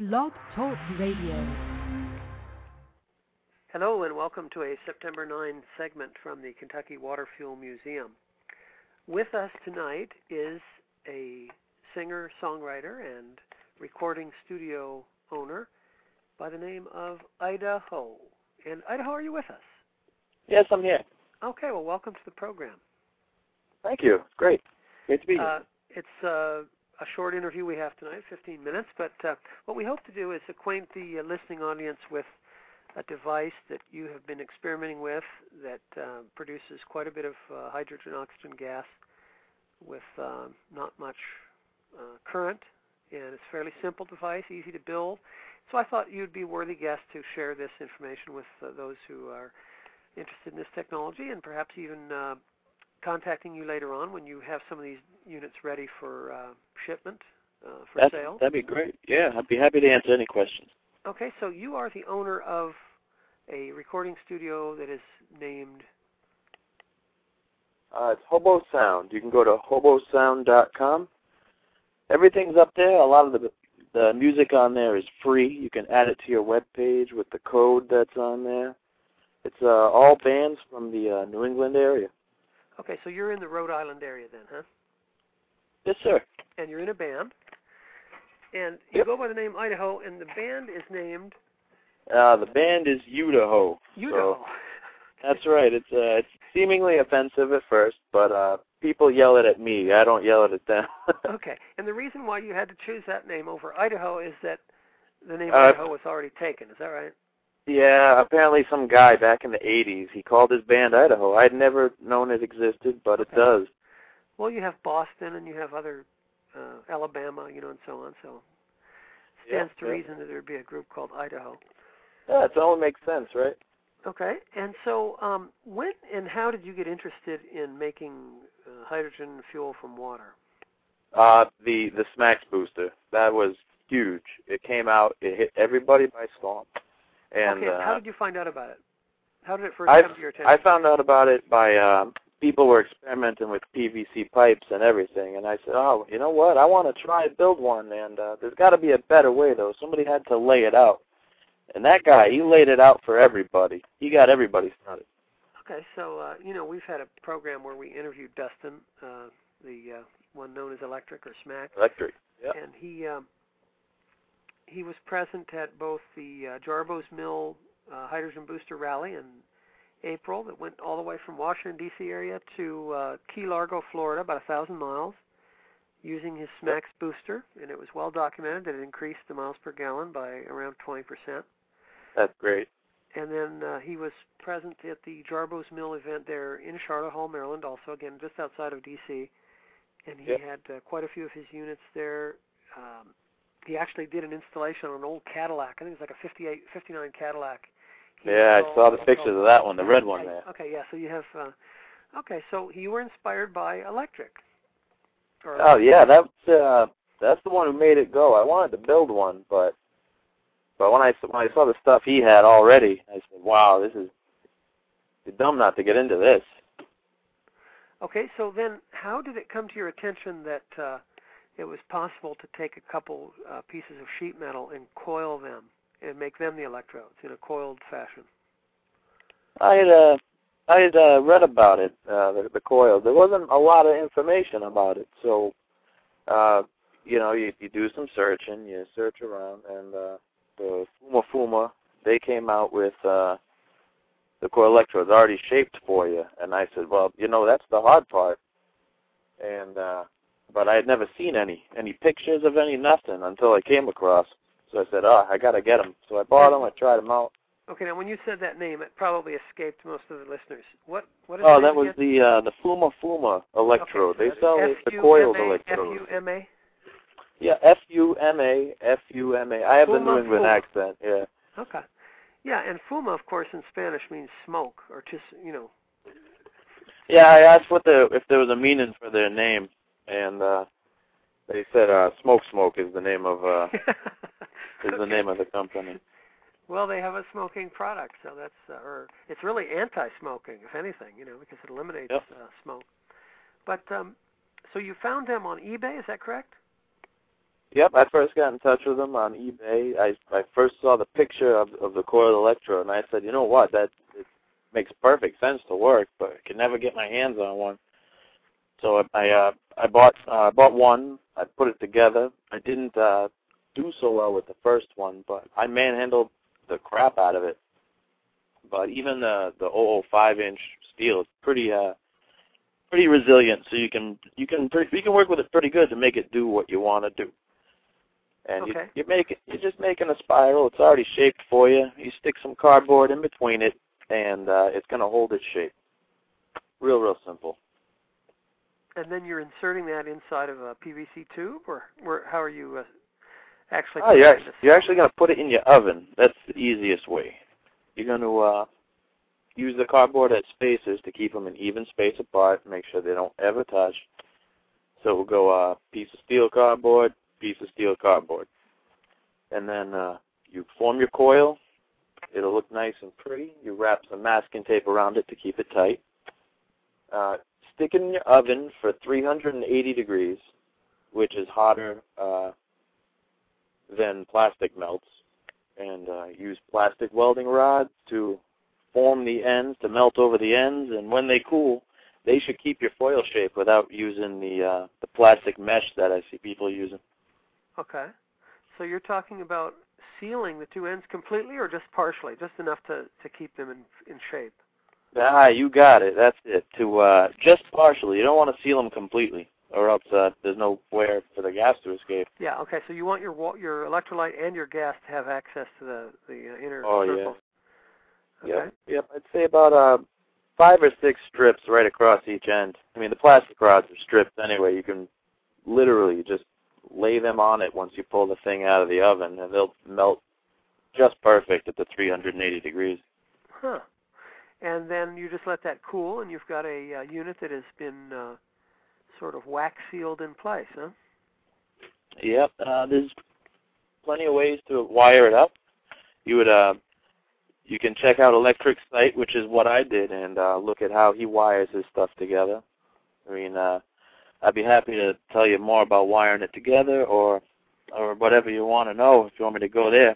Blog Talk Radio. Hello and welcome to a September 9 segment from the Kentucky Water Fuel Museum. With us tonight is a singer, songwriter, and recording studio owner by the name of Idaho. And Idaho, are you with us? Yes, I'm here. Okay, well, welcome to the program. Thank you. Great. Great to be here. It's a short interview we have tonight, 15 minutes, but what we hope to do is acquaint the listening audience with a device that you have been experimenting with that produces quite a bit of hydrogen-oxygen gas with not much current, and it's a fairly simple device, easy to build. So I thought you'd be a worthy guest to share this information with those who are interested in this technology, and perhaps even contacting you later on when you have some of these units ready for shipment, for sale. That'd be great. Yeah, I'd be happy to answer any questions. Okay, so you are the owner of a recording studio that is named... It's Hobo Sound. You can go to hobosound.com. Everything's up there. A lot of the music on there is free. You can add it to your web page with the code that's on there. It's all bands from the New England area. Okay, so you're in the Rhode Island area then, huh? Yes, sir. And you're in a band. And you go by the name Idaho, and the band is named... The band is Idaho. Idaho. So, that's right. It's seemingly offensive at first, but people yell it at me. I don't yell it at them. Okay. And the reason why you had to choose that name over Idaho is that the name Idaho was already taken. Is that right? Yeah, apparently some guy back in the 80s, he called his band Idaho. I'd never known it existed, but it does. Well, you have Boston and you have other Alabama, and so on, so it stands to reason that there would be a group called Idaho. Yeah, it only makes sense, right? Okay, and so when and how did you get interested in making hydrogen fuel from water? The SMAX booster, that was huge. It came out, it hit everybody by storm. And, okay, how did you find out about it? How did it first come to your attention? I found out about it by people were experimenting with PVC pipes and everything, and I said, oh, you know what, I want to try and build one, and there's got to be a better way, though. Somebody had to lay it out. And that guy, he laid it out for everybody. He got everybody started. Okay, so, we've had a program where we interviewed Dustin, the one known as Electric or SMAX. Electric, yeah. And he was present at both the Jarbo's Mill Hydrogen Booster Rally in April that went all the way from Washington, D.C. area to Key Largo, Florida, about 1,000 miles, using his SMAX booster, and it was well documented that it increased the miles per gallon by around 20%. That's great. And then he was present at the Jarbo's Mill event there in Charlotte Hall, Maryland, also, again, just outside of D.C., and he had quite a few of his units there. He actually did an installation on an old Cadillac. I think it was like a 59 Cadillac. I saw the pictures of that one, the red one there. Okay, yeah, so you have, so you were inspired by Electric. Oh, yeah, that's the one who made it go. I wanted to build one, but when I saw the stuff he had already, I said, wow, you're dumb not to get into this. Okay, so then how did it come to your attention that it was possible to take a couple pieces of sheet metal and coil them and make them the electrodes in a coiled fashion? I had read about it, the coil. There wasn't a lot of information about it, so you do some searching, you search around, and the Fuma, they came out with the coil electrodes already shaped for you, and I said, well, that's the hard part, and but I had never seen any pictures of nothing until I came across. So I said, I got to get them. So I bought them. I tried them out. Okay, now when you said that name, it probably escaped most of the listeners. What is that was the Fuma electrode. Okay, so they sell the coiled electrodes. F-U-M-A? Yeah, F-U-M-A. I have the New England accent, yeah. Okay. Yeah, and Fuma, of course, in Spanish means smoke, or just, Yeah, I asked if there was a meaning for their name, and they said Smoke is the name of the name of the company. Well, they have a smoking product, so that's it's really anti-smoking, if anything, because it eliminates smoke. But so you found them on eBay, is that correct? Yep, I first got in touch with them on eBay. I first saw the picture of the coiled electrode, and I said, you know what, it makes perfect sense to work, but I could never get my hands on one. So I bought one. I put it together. I didn't do so well with the first one, but I manhandled the crap out of it. But even the 005-inch steel is pretty resilient, so you can work with it pretty good to make it do what you want to do. And okay. you're just making a spiral. It's already shaped for you. You stick some cardboard in between it, and it's going to hold its shape. Real simple. And then you're inserting that inside of a PVC tube, or how are you actually? Oh, you're actually going to put it in your oven. That's the easiest way. You're going to use the cardboard at spaces to keep them an even space apart. Make sure they don't ever touch. So we'll go piece of steel cardboard, piece of steel cardboard, and then you form your coil. It'll look nice and pretty. You wrap some masking tape around it to keep it tight. Stick it in your oven for 380 degrees, which is hotter than plastic melts, and use plastic welding rods to form the ends, to melt over the ends, and when they cool, they should keep your foil shape without using the plastic mesh that I see people using. Okay. So you're talking about sealing the two ends completely or just partially, just enough to keep them in shape? Ah, you got it. That's it. Just partially. You don't want to seal them completely, or else there's nowhere for the gas to escape. Yeah. Okay. So you want your electrolyte and your gas to have access to the inner circle. Yeah. Okay. Yep. I'd say about 5 or 6 strips right across each end. I mean, the plastic rods are stripped anyway. You can literally just lay them on it once you pull the thing out of the oven, and they'll melt just perfect at the 380 degrees. Huh. And then you just let that cool, and you've got a unit that has been sort of wax sealed in place, huh? Yep. There's plenty of ways to wire it up. You can check out Electric's site, which is what I did, and look at how he wires his stuff together. I mean, I'd be happy to tell you more about wiring it together, or whatever you want to know if you want me to go there.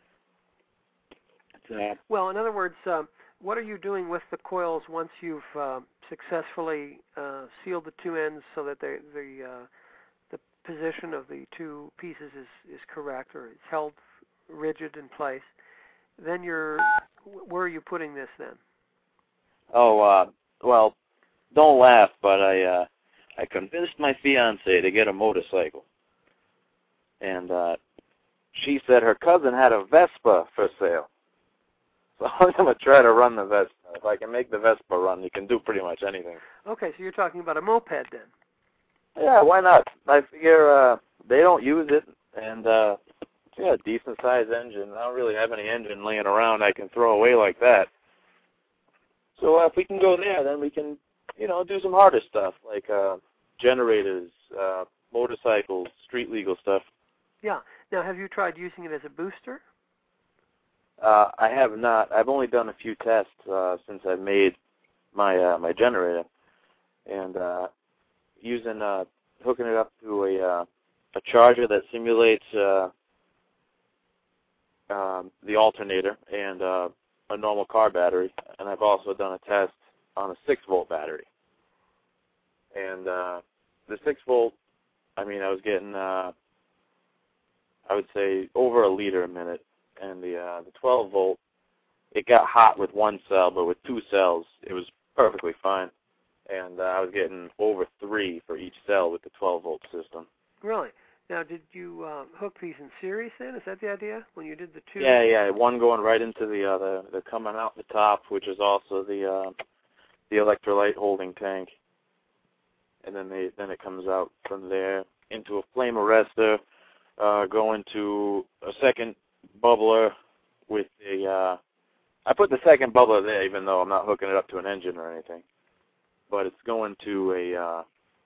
Well, in other words, what are you doing with the coils once you've successfully sealed the two ends so that the position of the two pieces is correct, or it's held rigid in place? Then where are you putting this then? Oh, well, don't laugh, but I convinced my fiancée to get a motorcycle, and she said her cousin had a Vespa for sale. So I'm going to try to run the Vespa. If I can make the Vespa run, you can do pretty much anything. Okay, so you're talking about a moped then? Yeah, why not? I figure they don't use it, and a decent-sized engine. I don't really have any engine laying around I can throw away like that. So if we can go there, then we can, do some harder stuff, like generators, motorcycles, street-legal stuff. Yeah. Now, have you tried using it as a booster? I have not. I've only done a few tests since I made my generator, and hooking it up to a charger that simulates the alternator and a normal car battery, and I've also done a test on a 6-volt battery. And the 6-volt, I was getting, I would say, over a liter a minute. And the 12-volt, it got hot with one cell, but with 2 cells, it was perfectly fine. And I was getting over 3 for each cell with the 12-volt system. Really? Now, did you hook these in series then? Is that the idea when you did the 2? Yeah. One going right into the other. They're coming out the top, which is also the electrolyte holding tank. And then it comes out from there into a flame arrestor, going to a second bubbler with I put the second bubbler there even though I'm not hooking it up to an engine or anything. But it's going to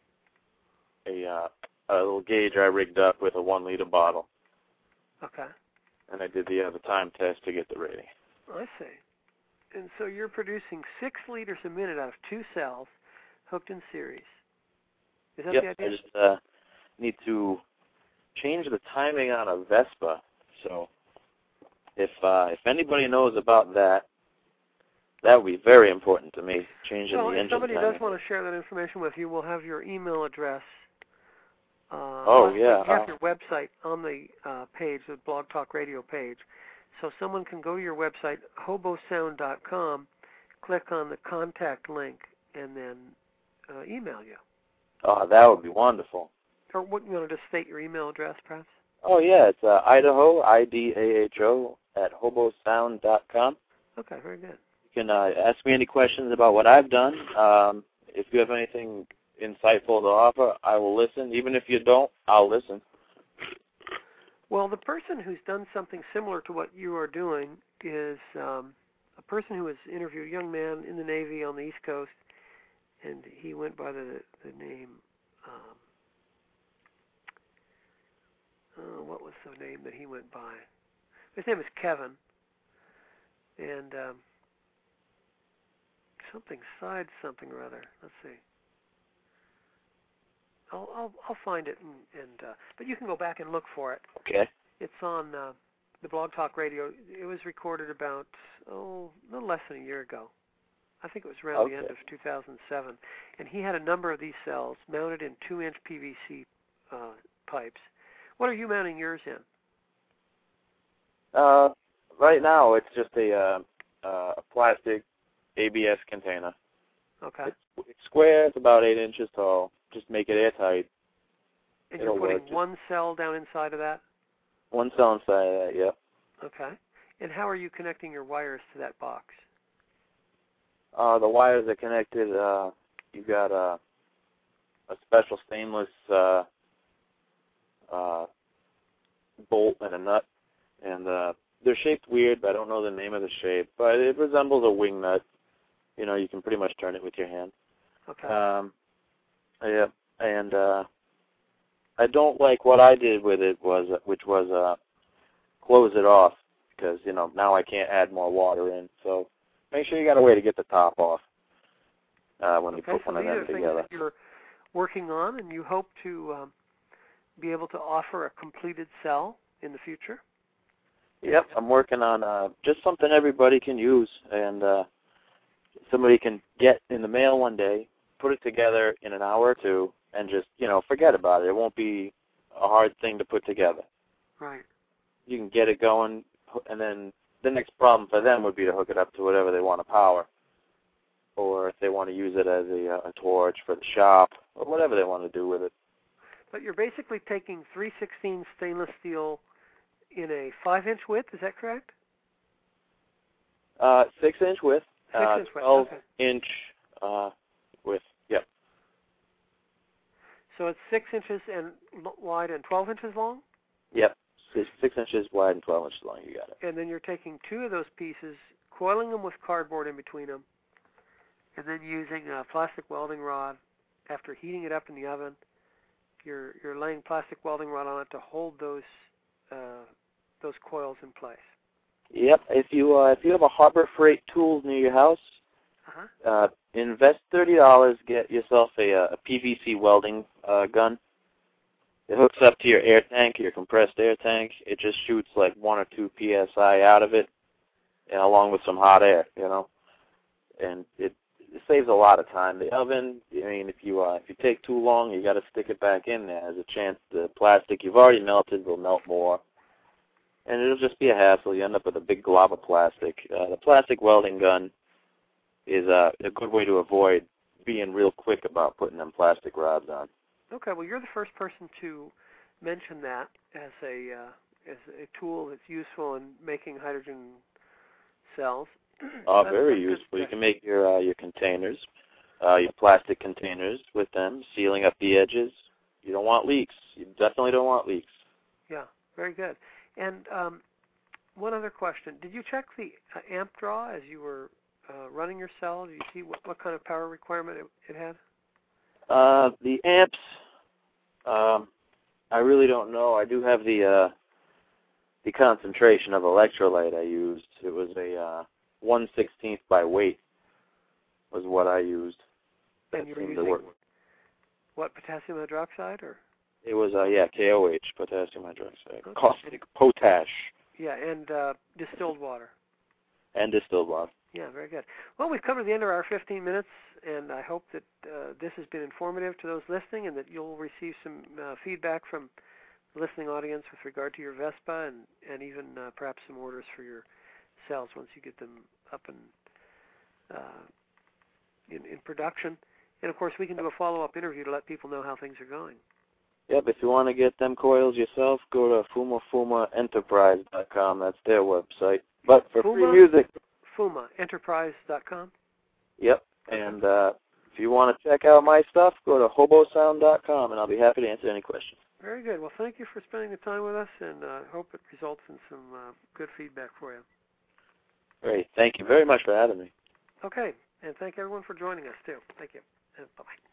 a little gauge I rigged up with a 1-liter bottle. Okay. And I did the time test to get the rating. I see. And so you're producing 6 liters a minute out of 2 cells hooked in series. Is that the idea? I just need to change the timing on a Vespa. So if anybody knows about that, that would be very important to me, changing the engine timing. If somebody does want to share that information with you, we'll have your email address. Yeah. You have your website on the page, the Blog Talk Radio page. So someone can go to your website, hobosound.com, click on the contact link, and then email you. Oh, that would be wonderful. Or what, you want to just state your email address, perhaps? Oh, yeah, it's Idaho, IDAHO, @hobosound.com. Okay, very good. You can ask me any questions about what I've done. If you have anything insightful to offer, I will listen. Even if you don't, I'll listen. Well, the person who's done something similar to what you are doing is a person who was interviewed, a young man in the Navy on the East Coast, and he went by the name, what was the name that he went by? His name is Kevin, and something or other. Let's see. I'll find it, but you can go back and look for it. Okay. It's on the Blog Talk Radio. It was recorded about a little less than a year ago. I think it was around the end of 2007, and he had a number of these cells mounted in 2-inch PVC pipes. What are you mounting yours in? Right now, it's just a plastic ABS container. Okay. It's square. It's about 8 inches tall. Just make it airtight. And you're putting one cell down inside of that? One cell inside of that, yep. Okay. And how are you connecting your wires to that box? The wires are connected. You've got a special stainless bolt and a nut, and they're shaped weird, but I don't know the name of the shape. But it resembles a wing nut. You know, you can pretty much turn it with your hand. Okay. Yeah, and I don't like what I did with it, which was close it off, because, you know, now I can't add more water in. So make sure you got a way to get the top off when you put one of them together. So these are things that you're working on, and you hope to be able to offer a completed cell in the future? Yep, I'm working on just something everybody can use, and somebody can get in the mail one day, put it together in an hour or two, and just, you know, forget about it. It won't be a hard thing to put together. Right. You can get it going, and then the next problem for them would be to hook it up to whatever they want to power, or if they want to use it as a torch for the shop, or whatever they want to do with it. But you're basically taking 3/16 stainless steel in a 5-inch width, is that correct? 6-inch width. 6-inch width, 12-inch width, yep. So it's 6 inches wide and 12 inches long? Yep, 6 inches wide and 12 inches long, you got it. And then you're taking 2 of those pieces, coiling them with cardboard in between them, and then using a plastic welding rod. After heating it up in the oven, you're laying plastic welding rod on it to hold those coils in place. Yep. If you have a Harbor Freight Tools near your house, invest $30. Get yourself a PVC welding gun. It hooks up to your air tank, your compressed air tank. It just shoots like 1 or 2 psi out of it, and along with some hot air, you know. And it saves a lot of time. The oven, I mean, if you take too long, you got to stick it back in there. There's a chance the plastic you've already melted will melt more, and it'll just be a hassle. You end up with a big glob of plastic. The plastic welding gun is a good way to avoid being real quick about putting them plastic rods on. Okay, well, you're the first person to mention that as a tool that's useful in making hydrogen cells. Very useful. You can make your containers, your plastic containers with them, sealing up the edges. You don't want leaks. You definitely don't want leaks. Yeah, very good. And one other question. Did you check the amp draw as you were running your cell? Did you see what kind of power requirement it had? The amps, I really don't know. I do have the concentration of electrolyte I used. It was a 1/16 by weight was what I used. And you were using what, potassium hydroxide or? It was, KOH, potassium hydroxide. Caustic potash. Yeah, and distilled water. And distilled water. Yeah, very good. Well, we've covered the end of our 15 minutes, and I hope that this has been informative to those listening and that you'll receive some feedback from the listening audience with regard to your Vespa and even perhaps some orders for your cells once you get them up and in production. And, of course, we can do a follow-up interview to let people know how things are going. Yep, if you want to get them coils yourself, go to fumaenterprise.com. That's their website. But for free music... fumaenterprise.com? Yep, and if you want to check out my stuff, go to hobosound.com, and I'll be happy to answer any questions. Very good. Well, thank you for spending the time with us, and I hope it results in some good feedback for you. Great. Thank you very much for having me. Okay, and thank everyone for joining us, too. Thank you, and bye-bye.